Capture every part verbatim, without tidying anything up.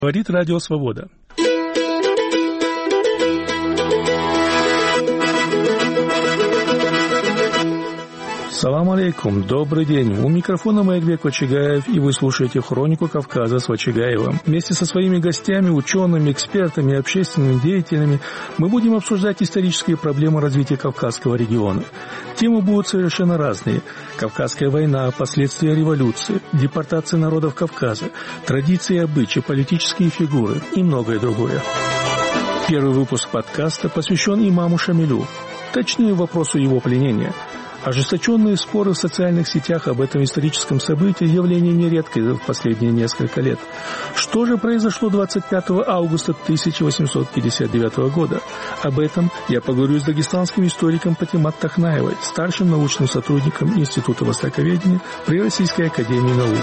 Говорит Радио Свобода. Салам алейкум, добрый день. У микрофона Маекбек Вачигаев, и вы слушаете «Хронику Кавказа» с Вачигаевым. Вместе со своими гостями, учеными, экспертами, общественными деятелями мы будем обсуждать исторические проблемы развития Кавказского региона. Темы будут совершенно разные. Кавказская война, последствия революции, депортация народов Кавказа, традиции и обычаи, политические фигуры и многое другое. Первый выпуск подкаста посвящен имаму Шамилю, точнее вопросу его пленения. Ожесточенные споры в социальных сетях об этом историческом событии – явление нередкое в последние несколько лет. Что же произошло двадцать пятого августа тысяча восемьсот пятьдесят девятого года? Об этом я поговорю с дагестанским историком Патимат Тахнаевой, старшим научным сотрудником Института востоковедения при Российской академии наук.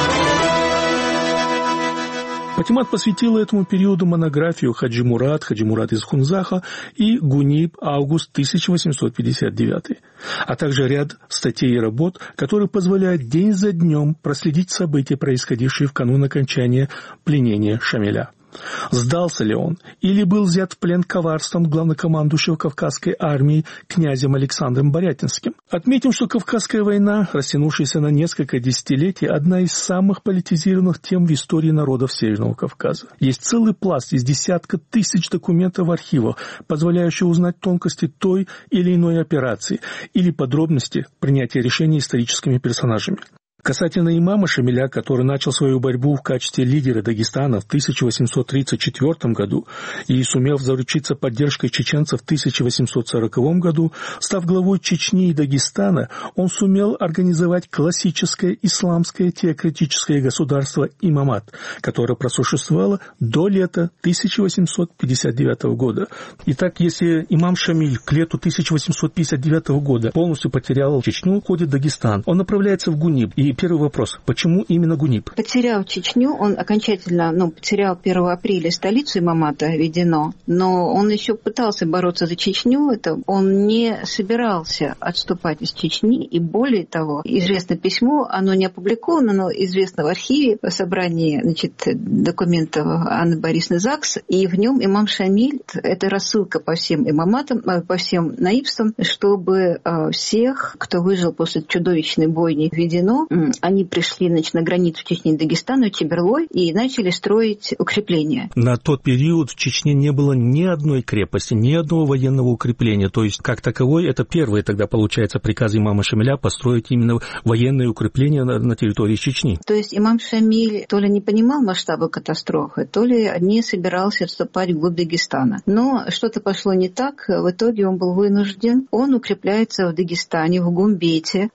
Патимат посвятила этому периоду монографию «Хаджи Мурат», «Хаджи Мурат из Хунзаха» и «Гуниб. Август тысяча восемьсот пятьдесят девятый», а также ряд статей и работ, которые позволяют день за днем проследить события, происходившие в канун окончания пленения Шамиля. Сдался ли он или был взят в плен коварством главнокомандующего Кавказской армии князем Александром Борятинским? Отметим, что Кавказская война, растянувшаяся на несколько десятилетий, одна из самых политизированных тем в истории народов Северного Кавказа. Есть целый пласт из десятка тысяч документов в архивах, позволяющих узнать тонкости той или иной операции или подробности принятия решений историческими персонажами. Касательно имама Шамиля, который начал свою борьбу в качестве лидера Дагестана в тысяча восемьсот тридцать четвёртом году и сумев заручиться поддержкой чеченцев в тысяча восемьсот сороковом году, став главой Чечни и Дагестана, он сумел организовать классическое исламское теократическое государство имамат, которое просуществовало до лета тысяча восемьсот пятьдесят девятого года. Итак, если имам Шамиль к лету тысяча восемьсот пятьдесят девятого года полностью потерял Чечню, уходит в Дагестан, он направляется в Гуниб. И первый вопрос. Почему именно Гуниб? Потерял Чечню, он окончательно, ну, потерял первого апреля столицу имамата Ведено, но он еще пытался бороться за Чечню, это он не собирался отступать из Чечни, и более того, известно письмо, оно не опубликовано, но известно в архиве, в собрании, значит, документов Анны Борисовны Закс, и в нем имам Шамиль, это рассылка по всем имаматам, по всем наибствам, чтобы всех, кто выжил после чудовищной бойни в Ведено, они пришли, значит, на границу Чечни и Дагестана, Чеберлой, и начали строить укрепления. На тот период в Чечне не было ни одной крепости, ни одного военного укрепления. То есть, как таковой, это первый тогда, получается, приказ имама Шамиля построить именно военные укрепления на, на территории Чечни. То есть, имам Шамиль то ли не понимал масштаба катастрофы, то ли не собирался отступать вглубь Дагестана. Но что-то пошло не так. В итоге он был вынужден. Он укрепляется в Дагестане, в Гумбете,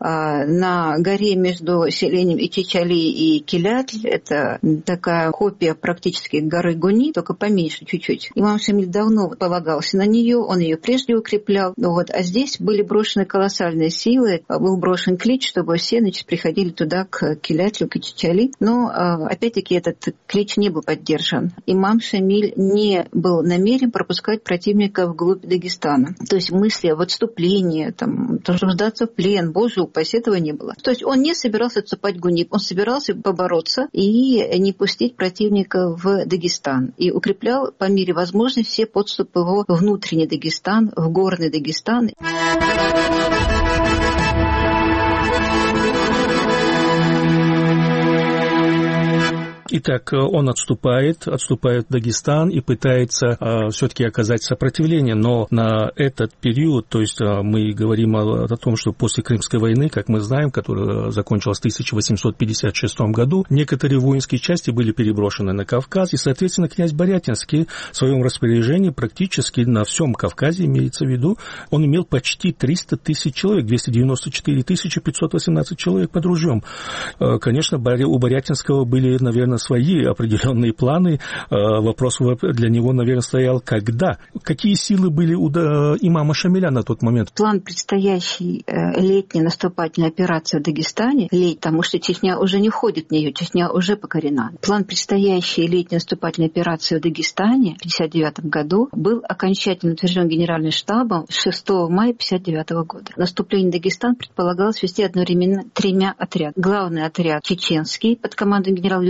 на горе между селением Ичичали и Килятль. Это такая копия практически горы Гуни, только поменьше чуть-чуть. Имам Шамиль давно полагался на нее, он ее прежде укреплял. Вот. А здесь были брошены колоссальные силы, был брошен клич, чтобы все, значит, приходили туда, к Килятлю, к Ичичали. Но, опять-таки, этот клич не был поддержан. Имам Шамиль не был намерен пропускать противника вглубь Дагестана. То есть мысли об отступлении, там, то, чтобы сдаться в плен, боже упаси, этого не было. То есть он не собирался отступать в Гуниб, он собирался побороться и не пустить противника в Дагестан. И укреплял по мере возможности все подступы в внутренний Дагестан, в горный Дагестан. Итак, он отступает, отступает в Дагестан и пытается э, все-таки оказать сопротивление, но на этот период, то есть э, мы говорим о, о том, что после Крымской войны, как мы знаем, которая закончилась в тысяча восемьсот пятьдесят шестом году, некоторые воинские части были переброшены на Кавказ, и, соответственно, князь Борятинский в своем распоряжении практически на всем Кавказе, имеется в виду, он имел почти триста тысяч человек, двести девяносто четыре тысячи пятьсот восемнадцать человек под ружьем. Э, конечно, у Борятинского были, наверное, свои определенные планы. Вопрос для него, наверное, стоял, когда? Какие силы были у имама Шамиля на тот момент? План предстоящей летней наступательной операции в Дагестане, летней, потому что Чечня уже не входит в нее, Чечня уже покорена. План предстоящей летней наступательной операции в Дагестане в тысяча девятьсот пятьдесят девятом году был окончательно утвержден Генеральным штабом шестого мая тысяча девятьсот пятьдесят девятого года. Наступление в Дагестан предполагалось вести одновременно тремя отрядами. Главный отряд чеченский под командой генерала Юдакимова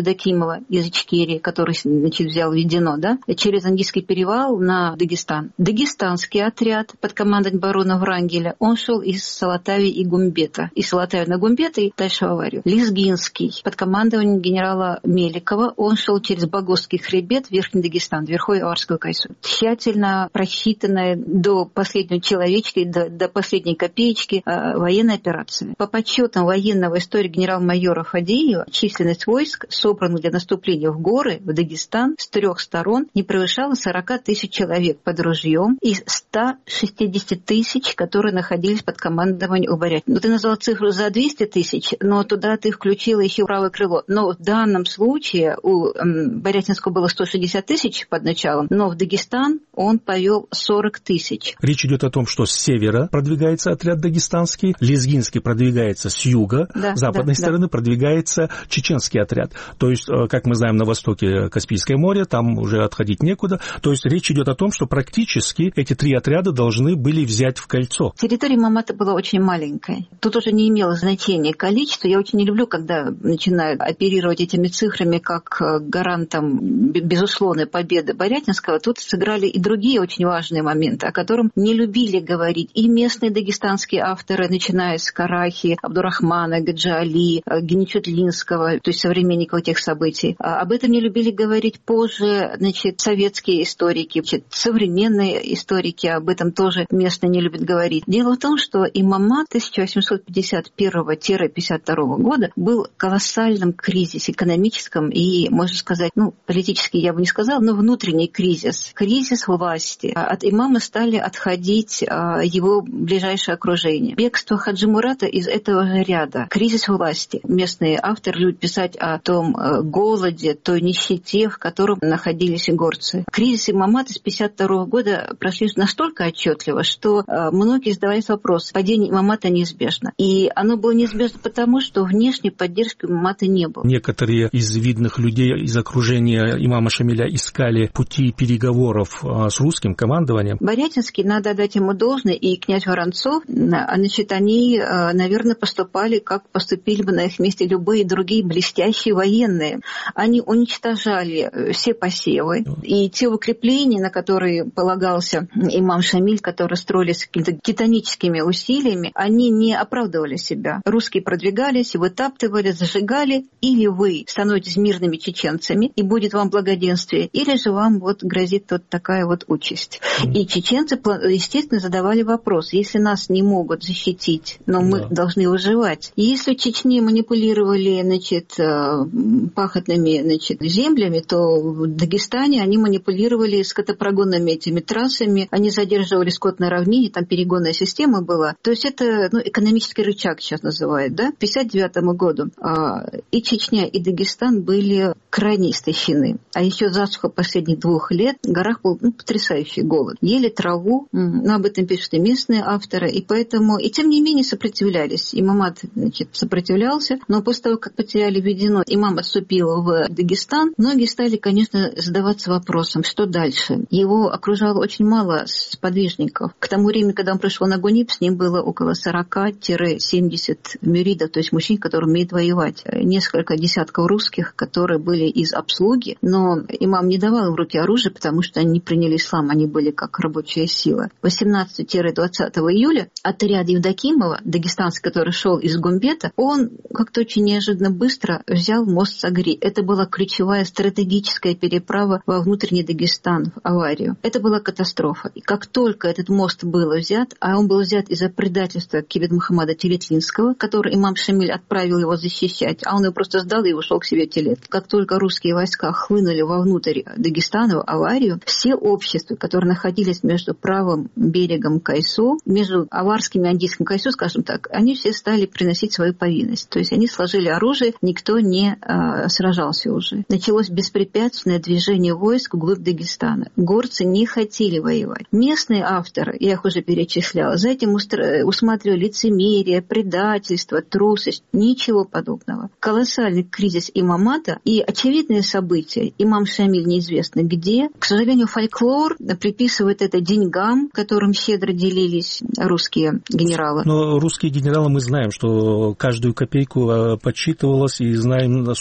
Герасимова из Ичкерии, который, значит, взял Ведено, да, через Ангийский перевал на Дагестан. Дагестанский отряд под командой барона Врангеля, он шел из Салатави и Гумбета. Из Салатави на Гумбета и дальше в аварию. Лезгинский под командованием генерала Меликова, он шел через Багосский хребет в Верхний Дагестан, Верховье Аварского Кайсу. Тщательно просчитанная до последнего человечка, до, до последней копеечки э, военная операция. По подсчетам военного историка генерал-майора Фадеева, численность войск, собранных для наступления в горы, в Дагестан, с трех сторон не превышала сорок тысяч человек под ружьем из ста шестидесяти тысяч, которые находились под командованием у Борятина. Ну, ты назвал цифру за двести тысяч, но туда ты включила еще правое крыло. Но в данном случае у м, Борятинского было сто шестьдесят тысяч под началом, но в Дагестан он повел сорок тысяч. Речь идет о том, что с севера продвигается отряд дагестанский, Лезгинский продвигается с юга, да, с западной да, стороны да. продвигается чеченский отряд. То есть, как мы знаем, на востоке Каспийское море, там уже отходить некуда. То есть речь идет о том, что практически эти три отряда должны были взять в кольцо. Территория Имамата была очень маленькой. Тут уже не имело значения количество. Я очень не люблю, когда начинают оперировать этими цифрами как гарантом безусловной победы Борятинского. Тут сыграли и другие очень важные моменты, о которых не любили говорить и местные дагестанские авторы, начиная с Карахи, Абдурахмана, Гаджи-Али, Геничутлинского, то есть современников этих событий. Об этом не любили говорить позже, значит, советские историки, значит, современные историки об этом тоже местные не любят говорить. Дело в том, что Имамат тысяча восемьсот пятьдесят первого — пятьдесят второго года был в колоссальном кризисе экономическом и, можно сказать, ну, политический я бы не сказала, но внутренний кризис. Кризис власти. От имама стали отходить его ближайшее окружение. Бегство Хаджи Мурата из этого же ряда. Кризис власти. Местные авторы любят писать о том голоде, той нищете, в котором находились горцы. Кризис Имамата с пятьдесят второго года прошли настолько отчетливо, что многие задавались вопрос, падение Имамата неизбежно. И оно было неизбежно потому, что внешней поддержки Имамата не было. Некоторые из видных людей из окружения имама Шамиля искали пути переговоров с русским командованием. Борятинский, надо отдать ему должное, и князь Воронцов, значит, они, наверное, поступали, как поступили бы на их месте любые другие блестящие военные. Они уничтожали все посевы, и те укрепления, на которые полагался имам Шамиль, которые строились какими-то титаническими усилиями, они не оправдывали себя. Русские продвигались, вытаптывали, зажигали, или вы становитесь мирными чеченцами, и будет вам благоденствие, или же вам вот грозит вот такая вот участь. И чеченцы, естественно, задавали вопрос, если нас не могут защитить, но мы да. должны выживать. И если в Чечне манипулировали, значит, пахотными, значит, землями, то в Дагестане они манипулировали скотопрогонными этими трассами, они задерживали скот на равнине, там перегонная система была. То есть это, ну, экономический рычаг сейчас называют, да? К пятьдесят девятому году а, и Чечня, и Дагестан были крайне истощены. А еще засуха последних двух лет, в горах был, ну, потрясающий голод. Ели траву, ну, об этом пишут и местные авторы, и поэтому, и тем не менее сопротивлялись. Имамат, значит, сопротивлялся, но после того, как потеряли Ведено, имам отступил в Дагестан, многие стали, конечно, задаваться вопросом, что дальше. Его окружало очень мало сподвижников. К тому времени, когда он пришел на Гуниб, с ним было около сорок-семьдесят мюридов, то есть мужчин, которые умеют воевать. Несколько десятков русских, которые были из обслуги, но имам не давал им в руки оружие, потому что они не приняли ислам, они были как рабочая сила. восемнадцатого-двадцатого июля отряд Евдокимова, дагестанский, который шел из Гумбета, он как-то очень неожиданно быстро взял мост Сагри. Это была ключевая стратегическая переправа во внутренний Дагестан, в аварию. Это была катастрофа. И как только этот мост был взят, а он был взят из-за предательства Кибет Мухаммада Телетлинского, который имам Шамиль отправил его защищать, а он его просто сдал и ушел к себе в Телет. Как только русские войска хлынули вовнутрь Дагестана, в аварию, все общества, которые находились между правым берегом Кайсу, между аварским и андийским Кайсу, скажем так, они все стали приносить свою повинность. То есть они сложили оружие, никто не а, сражался уже. Началось беспрепятственное движение войск вглубь Дагестана. Горцы не хотели воевать. Местные авторы, я их уже перечисляла, за этим устро... усматривали лицемерие, предательство, трусость. Ничего подобного. Колоссальный кризис имамата и очевидные события. Имам Шамиль неизвестно где. К сожалению, фольклор приписывает это деньгам, которым щедро делились русские генералы. Но русские генералы, мы знаем, что каждую копейку подсчитывалось, и знаем, насколько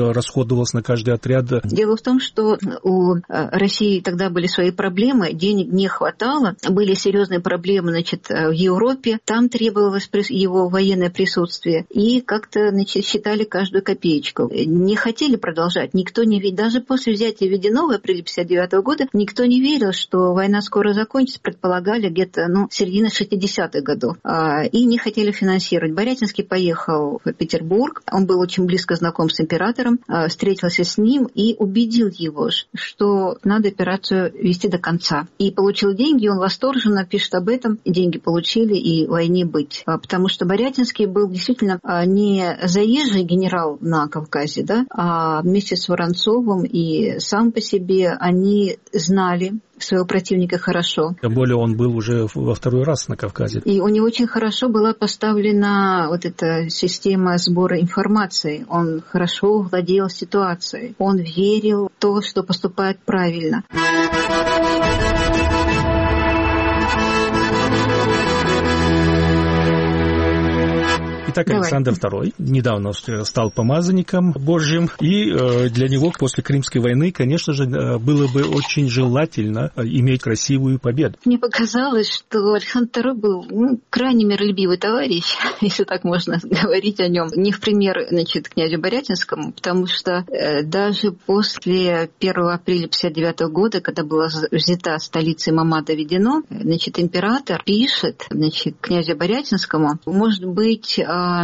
расходовалось на каждый отряд? Дело в том, что у России тогда были свои проблемы, денег не хватало, были серьезные проблемы, значит, в Европе, там требовалось его военное присутствие, и как-то, значит, считали каждую копеечку. Не хотели продолжать, никто не верил, даже после взятия Веденова в апреле пятьдесят девятого года никто не верил, что война скоро закончится, предполагали где-то, ну, середина шестидесятых годов, и не хотели финансировать. Борятинский поехал в Петербург, он был очень близко знаком с императором, встретился с ним и убедил его, что надо операцию вести до конца. И получил деньги, он восторженно пишет об этом, деньги получили и войне быть. Потому что Борятинский был действительно не заезжий генерал на Кавказе, да, а вместе с Воронцовым и сам по себе они знали своего противника хорошо. Тем более он был уже во второй раз на Кавказе. И у него очень хорошо была поставлена вот эта система сбора информации. Он хорошо владел ситуацией. Он верил в то, что поступает правильно. Итак, Александр Второй недавно стал помазанником Божьим, и э, для него после Крымской войны, конечно же, было бы очень желательно иметь красивую победу. Мне показалось, что Александр Второй был, ну, крайне миролюбивый товарищ, если так можно говорить о нем, не в пример, значит, князю Борятинскому, потому что э, даже после первого апреля пятьдесят девятого года, когда была взята столица Мамада-Ведено, значит, император пишет, значит, князю Борятинскому, может быть,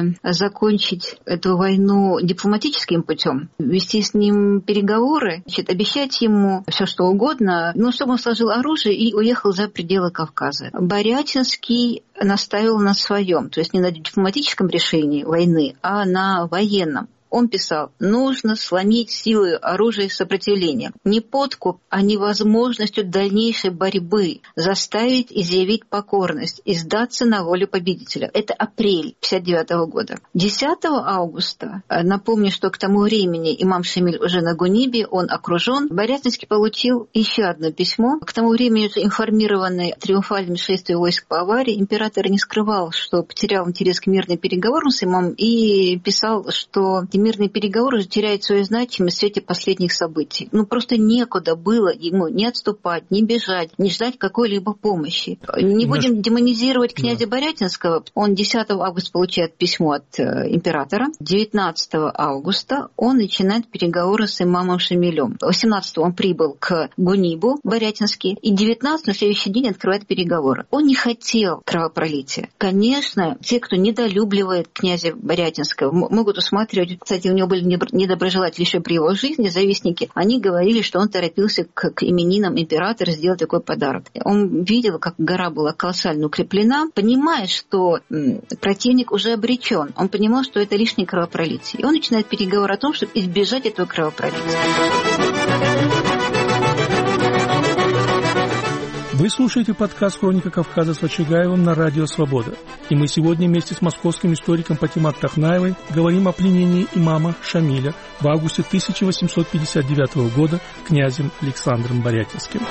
закончить эту войну дипломатическим путем, вести с ним переговоры, значит, обещать ему все что угодно, ну, чтобы он сложил оружие и уехал за пределы Кавказа. Борятинский настаивал на своем, то есть не на дипломатическом решении войны, а на военном. Он писал, нужно сломить силой оружия сопротивления. Не подкуп, а невозможностью дальнейшей борьбы заставить изъявить покорность и сдаться на волю победителя. Это апрель пятьдесят девятого года. десятого августа, напомню, что к тому времени имам Шамиль уже на Гунибе, он окружен, Борятинский получил еще одно письмо. К тому времени, информированный триумфальным шествием войск по Аварии, император не скрывал, что потерял интерес к мирным переговорам с имамом и писал, что мирные переговоры уже теряют свою значимость в свете последних событий. Ну, просто некуда было ему не отступать, не бежать, не ждать какой-либо помощи. Не будем Наш... демонизировать князя да. Борятинского. Он десятого августа получает письмо от э, императора. девятнадцатого августа он начинает переговоры с имамом Шамилем. восемнадцатого он прибыл к Гунибу, Борятинский, и девятнадцатого, на следующий день, открывает переговоры. Он не хотел кровопролития. Конечно, те, кто недолюбливает князя Борятинского, могут усматривать. Кстати, у него были недоброжелатели еще при его жизни, завистники. Они говорили, что он торопился к, к именинам императора сделать такой подарок. Он видел, как гора была колоссально укреплена, понимая, что м, противник уже обречен. Он понимал, что это лишнее кровопролитие. И он начинает переговоры о том, чтобы избежать этого кровопролития. Вы слушаете подкаст «Хроника Кавказа» с Вачигаевым на радио «Свобода». И мы сегодня вместе с московским историком Патимат Тахнаевой говорим о пленении имама Шамиля в августе тысяча восемьсот пятьдесят девятого года князем Александром Борятинским.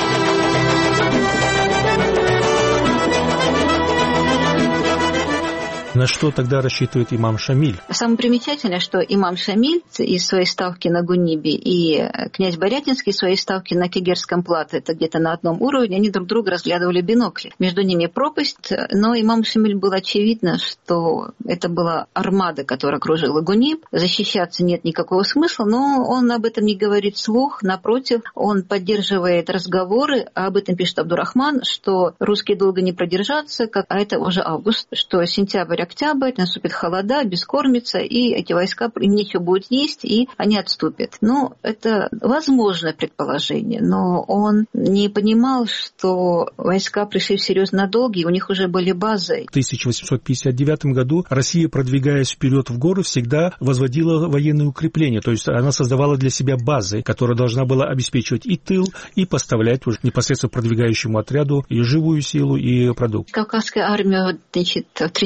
На что тогда рассчитывает имам Шамиль? Самое примечательное, что имам Шамиль из своей ставки на Гунибе и князь Борятинский из своей ставки на Кегерском плато, это где-то на одном уровне, они друг друга разглядывали в бинокли. Между ними пропасть, но имам Шамиль было очевидно, что это была армада, которая окружила Гуниб. Защищаться нет никакого смысла, но он об этом не говорит вслух. Напротив, он поддерживает разговоры, а об этом пишет Абдурахман, что русские долго не продержатся, а это уже август, что сентябрь, октябрь, наступит холода, бескормица, и эти войска, им нечего будет есть, и они отступят. Ну, это возможное предположение, но он не понимал, что войска пришли всерьез на долги, у них уже были базы. В тысяча восемьсот пятьдесят девятом году Россия, продвигаясь вперед в горы, всегда возводила военные укрепления, то есть она создавала для себя базы, которая должна была обеспечивать и тыл, и поставлять уже непосредственно продвигающему отряду и живую силу, и продукт. Кавказская армия, значит, в тридцать девятом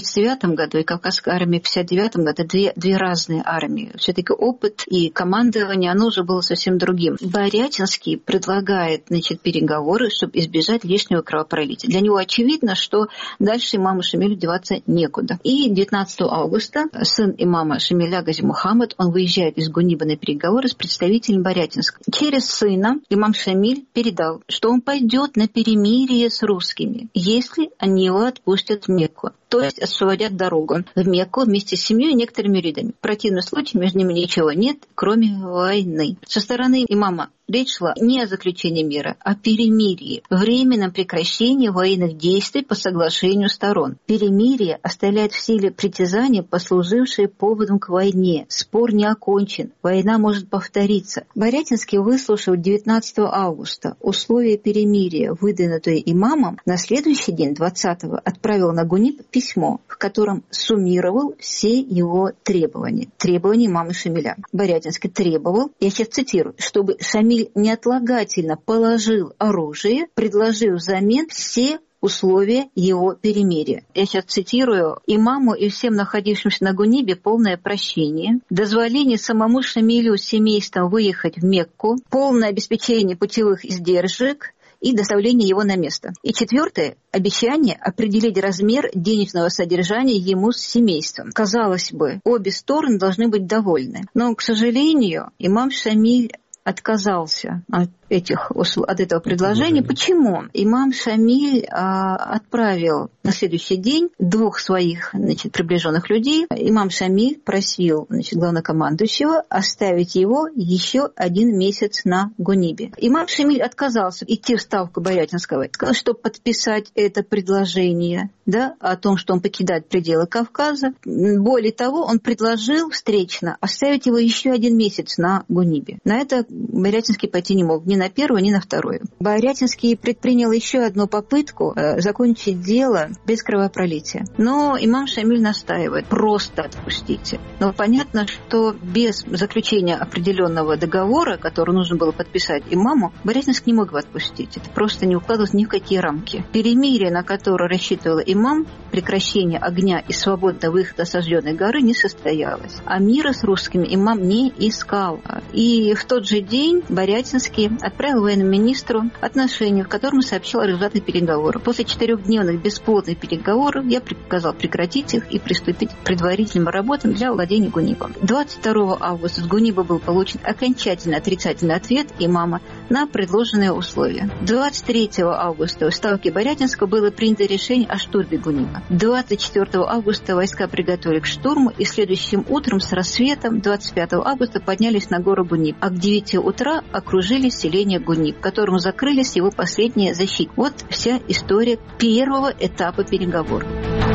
девятом году и Кавказская армия в пятьдесят девятом году — две, две разные армии. Все-таки опыт и командование, оно уже было совсем другим. Борятинский предлагает, значит, переговоры, чтобы избежать лишнего кровопролития. Для него очевидно, что дальше имаму Шамилю деваться некуда. И девятнадцатого августа сын имама Шамиля Гази Мухаммад, он выезжает из Гуниба на переговоры с представителем Борятинска. Через сына имам Шамиль передал, что он пойдет на перемирие с русскими, если они его отпустят в Мекку. То есть освободят дорогу в Мекку вместе с семьей и некоторыми ридами. В противном случае между ними ничего нет, кроме войны. Со стороны имама речь шла не о заключении мира, а о перемирии, временном прекращении военных действий по соглашению сторон. Перемирие оставляет в силе притязания, послужившие поводом к войне. Спор не окончен, война может повториться. Борятинский выслушал девятнадцатого августа условия перемирия, выдвинутые имамом, на следующий день, двадцатого, отправил на Гуниб письмо, в котором суммировал все его требования. Требования имама Шамиля. Борятинский требовал, я сейчас цитирую, чтобы Шамиль неотлагательно положил оружие, предложив взамен все условия его перемирия. Я сейчас цитирую: имаму и всем находившимся на Гунибе полное прощение, дозволение самому Шамилю с семейством выехать в Мекку, полное обеспечение путевых издержек и доставление его на место. И четвертое — обещание определить размер денежного содержания ему с семейством. Казалось бы, обе стороны должны быть довольны. Но, к сожалению, имам Шамиль отказался от этих, от этого предложения. Почему? Имам Шамиль а, отправил на следующий день двух своих, значит, приближенных людей. Имам Шамиль просил, значит, главнокомандующего оставить его еще один месяц на Гунибе. Имам Шамиль отказался идти в ставку Борятинского, чтобы подписать это предложение, да, о том, что он покидает пределы Кавказа. Более того, он предложил встречно оставить его еще один месяц на Гунибе. На это Борятинский пойти не мог. Ни на первую, ни на вторую. Борятинский предпринял еще одну попытку э, закончить дело без кровопролития. Но имам Шамиль настаивает: просто отпустите. Но понятно, что без заключения определенного договора, который нужно было подписать имаму, Борятинский не мог его отпустить. Это просто не укладывалось ни в какие рамки. Перемирие, на которое рассчитывал имам, прекращение огня и свободного выхода с осажденной горы, не состоялось. А мира с русскими имам не искал. И в тот же день Борятинский отправил военному министру отношение, в котором сообщил о результатах переговоров. После четырехдневных бесплодных переговоров я приказал прекратить их и приступить к предварительным работам для владения Гунибом. двадцать второго августа с Гуниба был получен окончательно отрицательный ответ имама на предложенные условия. двадцать третьего августа в ставке Борятинского было принято решение о штурме Гуниба. двадцать четвёртого августа войска приготовили к штурму и следующим утром с рассветом двадцать пятого августа поднялись на гору Гуниб, а к девяти утра окружили селение Гуниб, которому закрылись его последние защиты. Вот вся история первого этапа переговоров.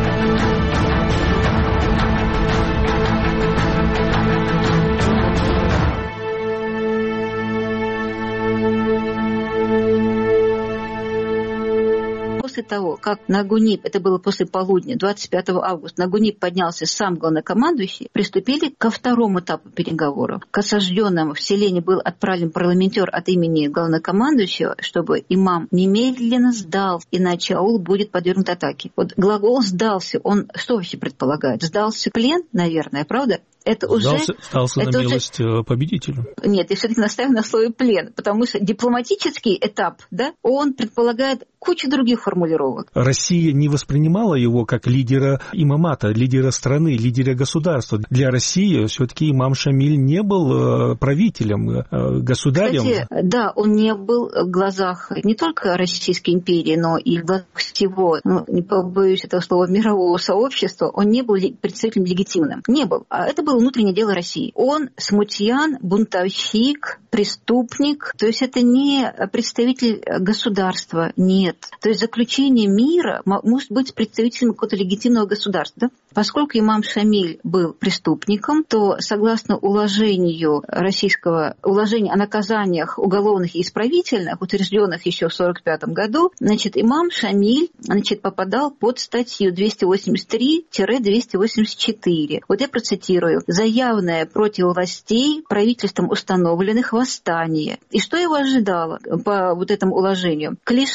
После того, как на Гуниб, это было после полудня, двадцать пятого августа, на Гуниб поднялся сам главнокомандующий, приступили ко второму этапу переговоров. К осажденному в селении был отправлен парламентер от имени главнокомандующего, чтобы имам немедленно сдал, иначе аул будет подвергнут атаке. Вот глагол «сдался», он что вообще предполагает? Сдался плен, наверное, правда? Это сдался, уже, сдался это на уже... милость победителю. Нет, я все-таки настаиваю на слове «плен», потому что дипломатический этап, да, он предполагает кучу других формулировок. Россия не воспринимала его как лидера имамата, лидера страны, лидера государства. Для России все-таки имам Шамиль не был правителем, государем. Кстати, да, он не был в глазах не только Российской империи, но и в глазах всего, ну, не побоюсь этого слова, мирового сообщества, он не был представителем легитимным. Не был. А это было внутреннее дело России. Он смутьян, бунтовщик, преступник. То есть это не представитель государства, нет. То есть заключение мира может быть представителем какого-то легитимного государства. Да? Поскольку имам Шамиль был преступником, то согласно уложению российского, уложению о наказаниях уголовных и исправительных, утвержденных еще в сорок пятом году, значит, имам Шамиль, значит, попадал под статью двести восемьдесят три - двести восемьдесят четыре. Вот я процитирую. За явное против властей правительством установленных восстание. И что его ожидало по вот этому уложению? К лишению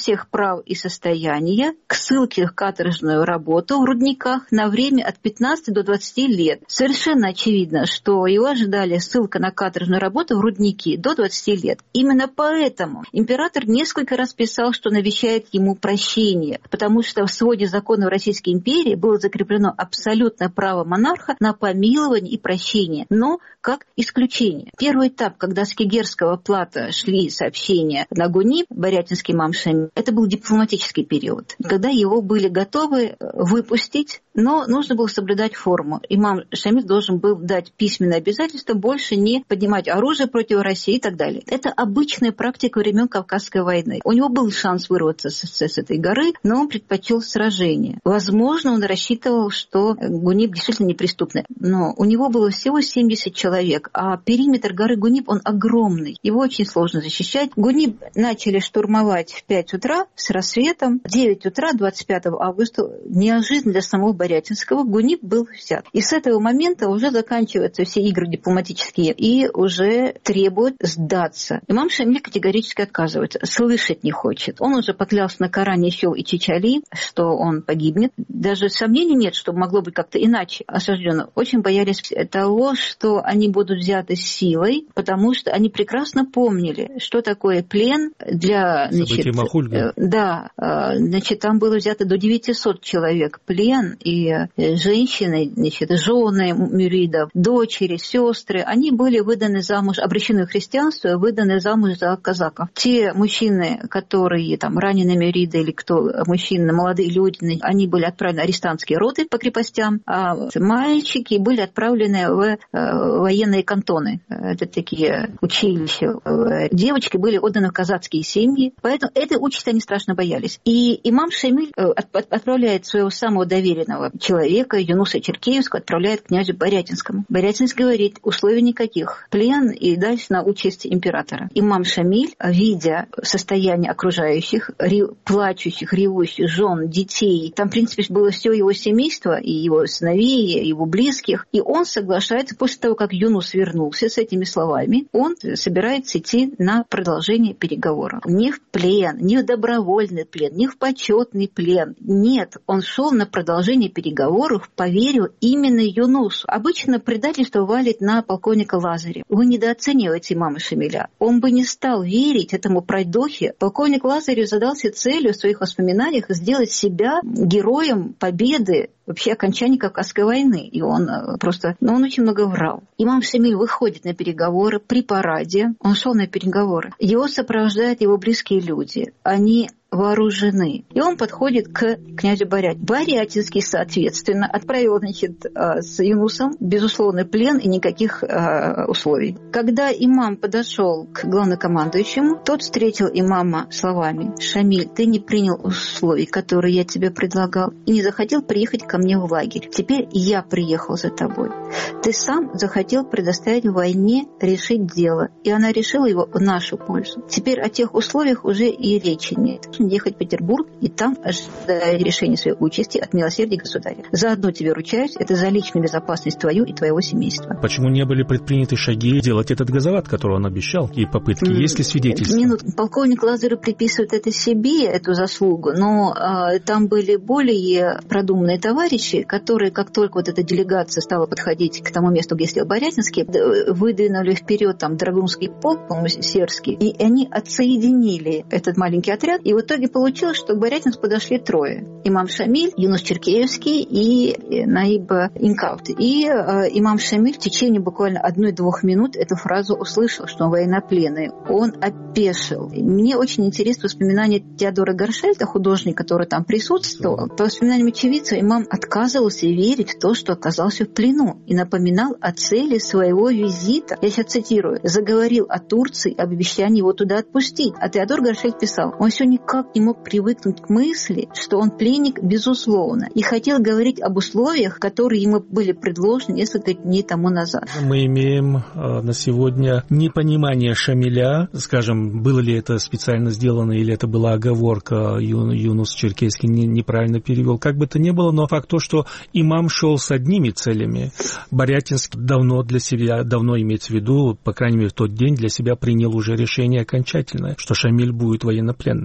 всех прав и состояния к ссылке в каторжную работу в рудниках на время от пятнадцати до двадцати лет. Совершенно очевидно, что его ожидали ссылка на каторжную работу в рудники до двадцати лет. Именно поэтому император несколько раз писал, что навещает ему прощение, потому что в своде законов Российской империи было закреплено абсолютное право монарха на помилование и прощение, но как исключение. Первый этап, когда с Кигерского плато шли сообщения на Гуниб, Борятинский имам Шамиль, это был дипломатический период, когда его были готовы выпустить, но нужно было соблюдать форму. Имам Шамиль должен был дать письменное обязательство больше не поднимать оружие против России и так далее. Это обычная практика времен Кавказской войны. У него был шанс вырваться с, с этой горы, но он предпочел сражение. Возможно, он рассчитывал, что Гуниб действительно неприступный. Но у него было всего семьдесят человек, а периметр горы Гуниб, он огромный. Его очень сложно защищать. Гуниб начали штурмовать в пять утра с рассветом. В девять утра двадцать пятого августа неожиданно для самого Борятинского Гуниб был взят. И с этого момента уже заканчиваются все игры дипломатические и уже требуют сдаться. Имам Шамиль категорически отказывается, слышать не хочет. Он уже поклялся на Коране Щел и Чичали, что он погибнет. Даже сомнений нет, что могло быть как-то иначе осаждено. Очень боялись того, что они будут взяты силой, потому что они прекрасно помнили, что такое плен для... Значит, Махульга. Да, значит, там было взято до девятисот человек плен, и женщины, значит, жены мюридов, дочери, сестры, они были выданы замуж, обращены в христианство, выданы замуж за казаков. Те мужчины, которые там раненые мюриды или кто, мужчины, молодые люди, они были отправлены в арестантские роты по крепостям, а мальчики были отправлены в военные кантоны. Это такие училища. Девочки были отданы в казацкие семьи, поэтому этой участи они страшно боялись. И имам Шамиль отправляет своего самого доверенного человека, Юнуса Черкеевского, отправляет к князю Борятинскому. Борятинский говорит, условий никаких. Плен и дальше на участь императора. Имам Шамиль, видя состояние окружающих, рев, плачущих, ревущих жен, детей, там, в принципе, было все его семейство, и его сыновей, и его близких, и он соглашается, после того, как Юнус вернулся с этими словами, он собирается идти на продолжение переговоров. Не в плен, не в добровольный плен, не в почетный плен. Нет, он шел на продолжение переговоров, поверил именно Юнусу. Обычно предательство валит на полковника Лазаря. Вы недооцениваете имама Шамиля. Он бы не стал верить этому пройдохе. Полковник Лазарев задался целью в своих воспоминаниях сделать себя героем победы, вообще окончания Кавказской войны. И он просто, ну, он очень много врал. Имам Шамиль выходит на переговоры при параде. Он шел на переговоры. Его сопровождают его близкие люди. Они вооружены. И он подходит к князю Борятинскому. Борятинский, соответственно, отправил, значит, с Юнусом безусловный плен и никаких э, условий. Когда имам подошел к главнокомандующему, тот встретил имама словами: «Шамиль, ты не принял условий, которые я тебе предлагал, и не захотел приехать ко мне в лагерь. Теперь я приехал за тобой. Ты сам захотел предоставить войне решить дело, и она решила его в нашу пользу. Теперь о тех условиях уже и речи нет. Ехать в Петербург и там ожидать решения своей участи от милосердия государя. Заодно тебе ручаюсь, это за личную безопасность твою и твоего семейства». Почему не были предприняты шаги делать этот газоват, который он обещал, и попытки? Mm. Есть ли свидетельства? Минут. Полковник Лазарев приписывает это себе, эту заслугу, но э, там были более продуманные товарищи, которые, как только вот эта делегация стала подходить к тому месту, где сидел Борятинский, выдвинули вперед там Драгунский полк, по-моему, Серский, и они отсоединили этот маленький отряд, и вот в итоге получилось, что к Борятинску подошли трое. Имам Шамиль, Юнус Черкеевский и Наиб Инкаут. И э, имам Шамиль в течение буквально одной-двух минут эту фразу услышал, что он военнопленный. Он опешил. Мне очень интересно воспоминания Теодора Горшельта, художника, который там присутствовал. По воспоминаниям очевидца, имам отказывался верить в то, что оказался в плену, и напоминал о цели своего визита. Я сейчас цитирую. «Заговорил о Турции, об обещании его туда отпустить». А Теодор Горшельт писал: «Он все никак не мог привыкнуть к мысли, что он пленник безусловно, и хотел говорить об условиях, которые ему были предложены несколько дней тому назад». Мы имеем э, на сегодня непонимание Шамиля, скажем, было ли это специально сделано или это была оговорка, Ю, Юнус Черкейский не, неправильно перевел. Как бы то ни было, но факт то, что имам шел с одними целями. Борятинский давно для себя, давно имеется в виду, по крайней мере в тот день, для себя принял уже решение окончательное, что Шамиль будет военнопленным. Было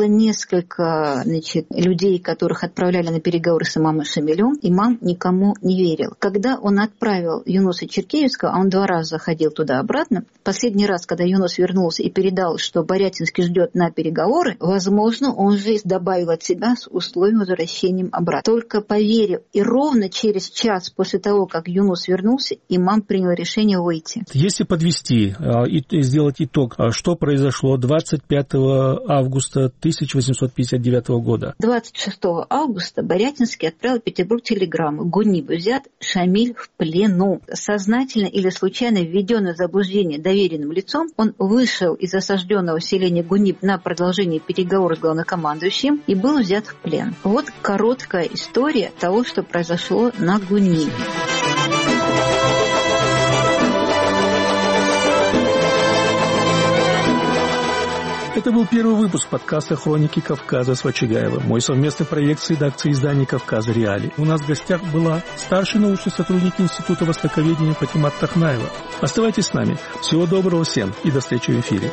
было несколько, значит, людей, которых отправляли на переговоры с имамом Шамилем. Имам никому не верил. Когда он отправил Юнуса Черкеевского, а он два раза ходил туда-обратно, последний раз, когда Юнус вернулся и передал, что Борятинский ждет на переговоры, возможно, он же добавил от себя с условием возвращения обратно. Только поверив, и ровно через час после того, как Юнус вернулся, имам принял решение выйти. Если подвести и сделать итог, что произошло двадцать пятого августа тысяча восемьсот пятьдесят девятого года? двадцать шестого августа Борятинский отправил в Петербург телеграмму: Гуниб взят, Шамиль в плену. Сознательно или случайно введенный в заблуждение доверенным лицом, он вышел из осажденного селения Гуниб на продолжение переговоров с главнокомандующим и был взят в плен. Вот короткая история того, что произошло на Гунибе. Это был первый выпуск подкаста «Хроники Кавказа» с Вачигаевым. Мой совместный проект с редакцией издания «Кавказ Реалии». У нас в гостях была старший научный сотрудник Института востоковедения Патимат Тахнаева. Оставайтесь с нами. Всего доброго всем и до встречи в эфире.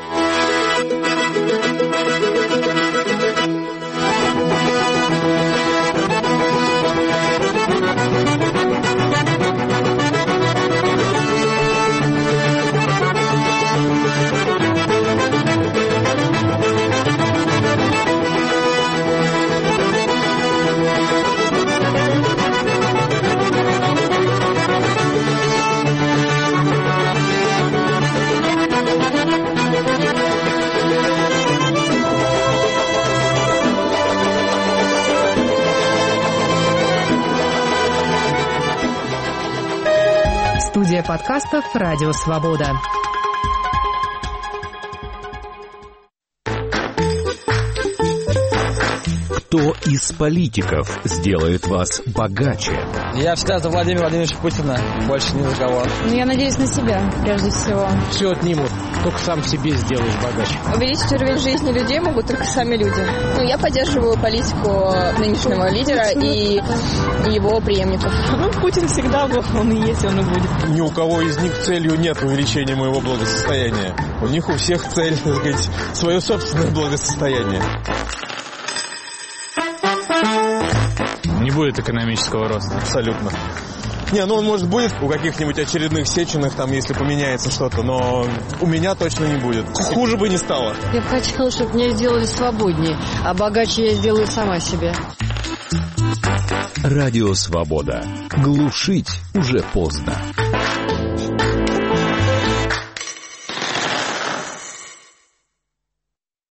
Студия подкастов «Радио Свобода». Кто из политиков сделает вас богаче? Я всегда за Владимира Владимировича Путина, больше ни за кого. Ну, я надеюсь на себя, прежде всего. Все отнимут, только сам себе сделаешь богаче. Увеличить уровень жизни людей могут только сами люди. Ну, я поддерживаю политику нынешнего лидера и его преемников. Ну, Путин всегда был, он и есть, он и будет. Ни у кого из них целью нет увеличения моего благосостояния. У них у всех цель, так сказать, свое собственное благосостояние. Не будет экономического роста. Абсолютно. Не, ну он, может, будет у каких-нибудь очередных Сеченых, там, если поменяется что-то, но у меня точно не будет. Хуже бы не стало. Я бы хотела, чтобы меня сделали свободнее, а богаче я сделаю сама себе. Радио Свобода. Глушить уже поздно.